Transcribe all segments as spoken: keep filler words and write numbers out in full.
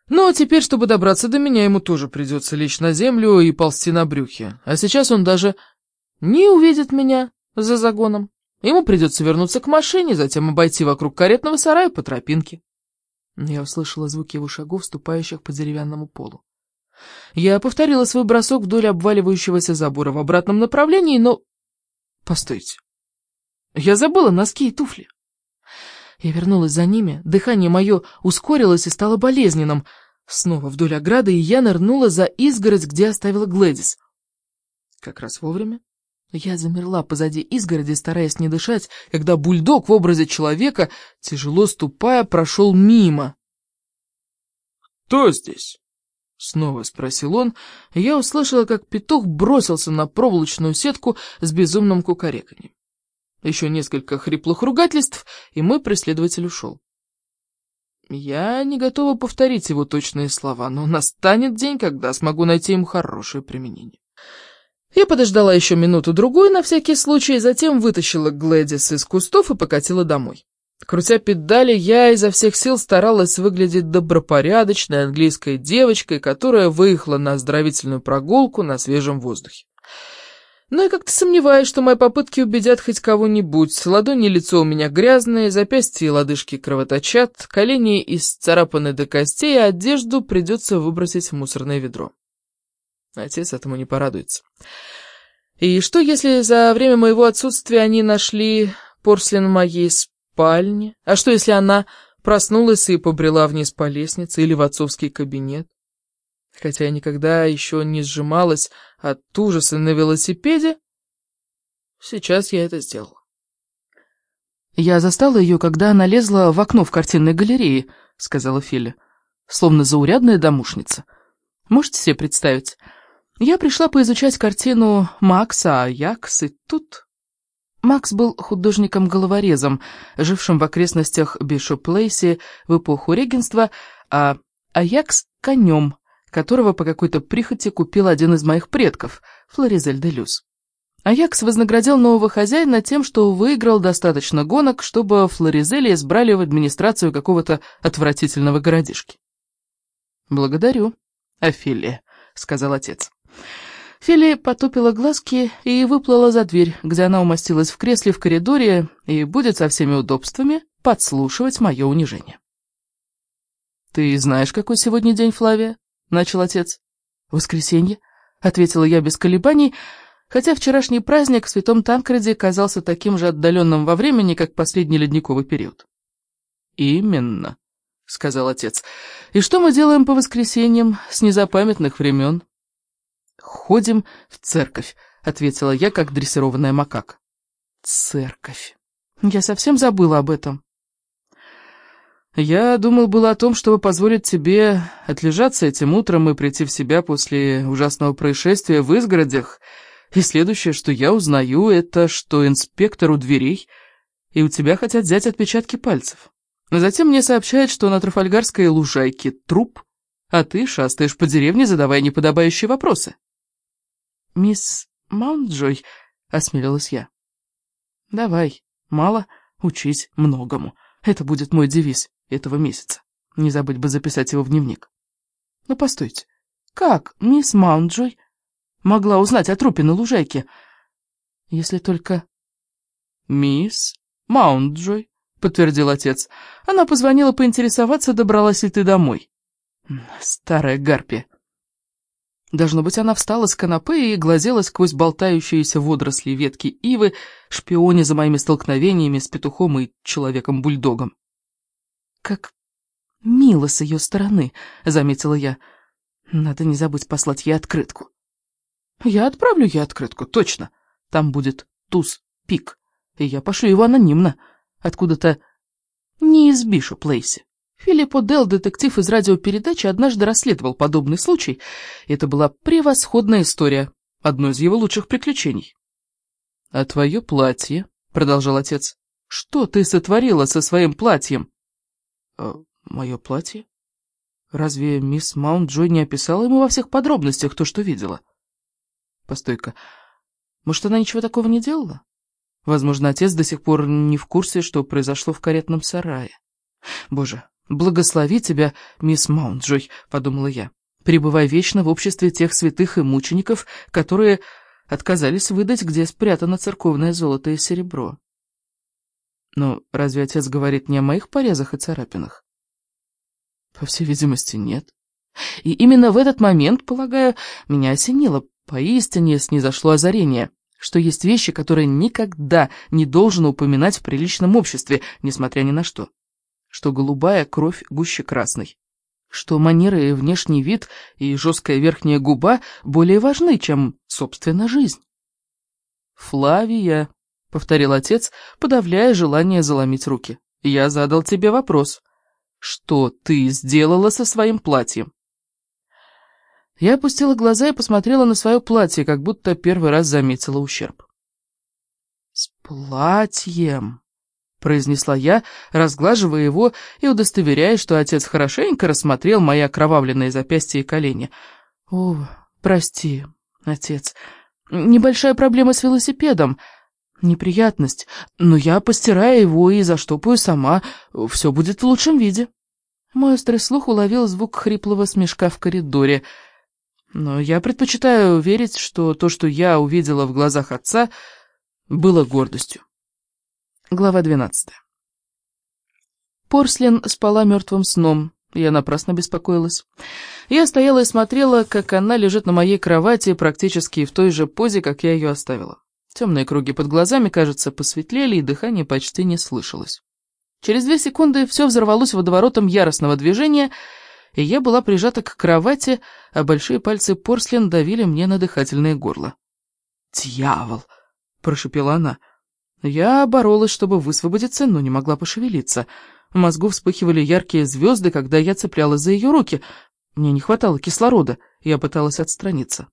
Но теперь, чтобы добраться до меня, ему тоже придется лечь на землю и ползти на брюхе. А сейчас он даже не увидит меня за загоном. Ему придется вернуться к машине, затем обойти вокруг каретного сарая по тропинке. Я услышала звуки его шагов, ступающих по деревянному полу. Я повторила свой бросок вдоль обваливающегося забора в обратном направлении, но... Постойте. Я забыла носки и туфли. Я вернулась за ними, дыхание мое ускорилось и стало болезненным. Снова вдоль ограды, и я нырнула за изгородь, где оставила Глэдис. Как раз вовремя. Я замерла позади изгороди, стараясь не дышать, когда бульдог в образе человека, тяжело ступая, прошел мимо. «Кто здесь?» — снова спросил он, и я услышала, как петух бросился на проволочную сетку с безумным кукареканьем. Еще несколько хриплых ругательств, и мой преследователь ушел. Я не готова повторить его точные слова, но настанет день, когда смогу найти им хорошее применение. Я подождала еще минуту-другую на всякий случай, затем вытащила Глэдис из кустов и покатила домой. Крутя педали, я изо всех сил старалась выглядеть добропорядочной английской девочкой, которая выехала на оздоровительную прогулку на свежем воздухе. Но я как-то сомневаюсь, что мои попытки убедят хоть кого-нибудь. Ладони и лицо у меня грязные, запястья и лодыжки кровоточат, колени исцарапаны до костей, а одежду придется выбросить в мусорное ведро. Отец этому не порадуется. И что, если за время моего отсутствия они нашли порселен в моей спальне? А что, если она проснулась и побрела вниз по лестнице или в отцовский кабинет? Хотя я никогда еще не сжималась от ужаса на велосипеде, сейчас я это сделала. «Я застала ее, когда она лезла в окно в картинной галерее», — сказала Филя, словно заурядная домушница. «Можете себе представить? Я пришла поизучать картину Макса Аякс, и тут...» Макс был художником-головорезом, жившим в окрестностях Бишоп-Плейси в эпоху регенства, а Аякс — конем, которого по какой-то прихоти купил один из моих предков, Флоризель де Люс. Аякс вознаградил нового хозяина тем, что выиграл достаточно гонок, чтобы Флоризеля избрали в администрацию какого-то отвратительного городишки. «Благодарю, Офелия», — сказал отец. Филия потупила глазки и выплыла за дверь, где она умостилась в кресле в коридоре и будет со всеми удобствами подслушивать мое унижение. «Ты знаешь, какой сегодня день, Флавия?» — начал отец. «Воскресенье», — ответила я без колебаний, хотя вчерашний праздник в Святом Танкреде казался таким же отдаленным во времени, как последний ледниковый период. «Именно», — сказал отец. «И что мы делаем по воскресеньям с незапамятных времен?» «Ходим в церковь», — ответила я, как дрессированная макака. «Церковь. Я совсем забыла об этом». «Я думал было о том, чтобы позволить тебе отлежаться этим утром и прийти в себя после ужасного происшествия в изгородях, и следующее, что я узнаю, это что инспектор у дверей, и у тебя хотят взять отпечатки пальцев. Затем мне сообщают, что на Трафальгарской лужайке труп, а ты шастаешь по деревне, задавая неподобающие вопросы». «Мисс Маунтджой», — осмелилась я. «Давай, мало, учись многому. Это будет мой девиз этого месяца. Не забыть бы записать его в дневник». «Но постойте, как мисс Маунтджой могла узнать о трупе на лужайке? Если только...» «Мисс Маунтджой», — подтвердил отец. «Она позвонила поинтересоваться, добралась ли ты домой». «Старая гарпия». Должно быть, она встала с канапе и глазела сквозь болтающиеся водоросли ветки ивы, шпионя за моими столкновениями с петухом и человеком-бульдогом. «Как мило с ее стороны», — заметила я. «Надо не забыть послать ей открытку». «Я отправлю ей открытку, точно. Там будет туз-пик, и я пошлю его анонимно, откуда-то не из Бишоп-Плейси. Филипп О'Делл, детектив из радиопередачи, однажды расследовал подобный случай. Это была превосходная история, одно из его лучших приключений». «А твое платье?» — продолжал отец. «Что ты сотворила со своим платьем?» «А, мое платье? Разве мисс Маунтджой не описала ему во всех подробностях то, что видела?» «Постой-ка, может, она ничего такого не делала? Возможно, отец до сих пор не в курсе, что произошло в каретном сарае. Боже, «Благослови тебя, мисс Маунтджой», — подумала я. «Пребывай вечно в обществе тех святых и мучеников, которые отказались выдать, где спрятано церковное золото и серебро». Но разве отец говорит не о моих порезах и царапинах? По всей видимости, нет. И именно в этот момент, полагаю, меня осенило, поистине снизошло озарение, что есть вещи, которые никогда не должно упоминать в приличном обществе, несмотря ни на что. Что голубая кровь гуще красной. Что манеры и внешний вид и жесткая верхняя губа более важны, чем, собственно, жизнь. «Флавия», — повторил отец, подавляя желание заломить руки, — «я задал тебе вопрос. Что ты сделала со своим платьем?» Я опустила глаза и посмотрела на свое платье, как будто первый раз заметила ущерб. «С платьем», — произнесла я, разглаживая его и удостоверяясь, что отец хорошенько рассмотрел мои окровавленные запястья и колени. «О, прости, отец, небольшая проблема с велосипедом, неприятность, но я постираю его и заштопаю сама, все будет в лучшем виде». Мой острый слух уловил звук хриплого смешка в коридоре, но я предпочитаю верить, что то, что я увидела в глазах отца, было гордостью. Глава двенадцатая. Порслин спала мертвым сном, я напрасно беспокоилась. Я стояла и смотрела, как она лежит на моей кровати, практически в той же позе, как я ее оставила. Темные круги под глазами, кажется, посветлели, и дыхание почти не слышалось. Через две секунды все взорвалось водоворотом яростного движения, и я была прижата к кровати, а большие пальцы Порслин давили мне на дыхательное горло. «Дьявол!» — прошепела она. Я боролась, чтобы высвободиться, но не могла пошевелиться. В мозгу вспыхивали яркие звезды, когда я цеплялась за ее руки. Мне не хватало кислорода, я пыталась отстраниться.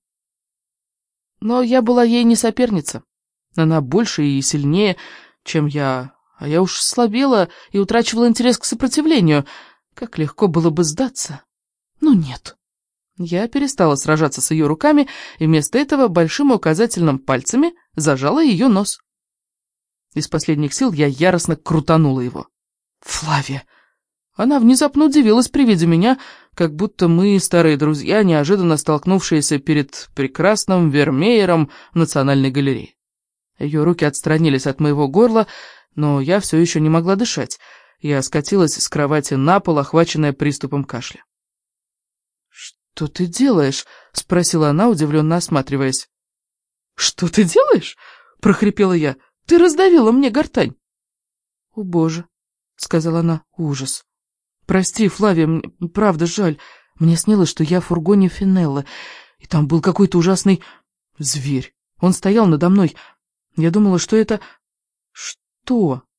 Но я была ей не соперница. Она больше и сильнее, чем я, а я уж слабела и утрачивала интерес к сопротивлению. Как легко было бы сдаться. Но нет. Я перестала сражаться с ее руками, и вместо этого большим и указательным пальцами зажала ее нос. Из последних сил я яростно крутанула его. «Флавия!» Она внезапно удивилась при виде меня, как будто мы, старые друзья, неожиданно столкнувшиеся перед прекрасным Вермеером в Национальной галерее. Ее руки отстранились от моего горла, но я все еще не могла дышать. Я скатилась с кровати на пол, охваченная приступом кашля. «Что ты делаешь?» — спросила она, удивленно осматриваясь. «Что ты делаешь?» — прохрипела я. «Ты раздавила мне гортань». «О, Боже!» — сказала она. «Ужас! Прости, Флавия, мне правда жаль. Мне снилось, что я в фургоне Финеллы, и там был какой-то ужасный зверь. Он стоял надо мной. Я думала, что это...» «Что?»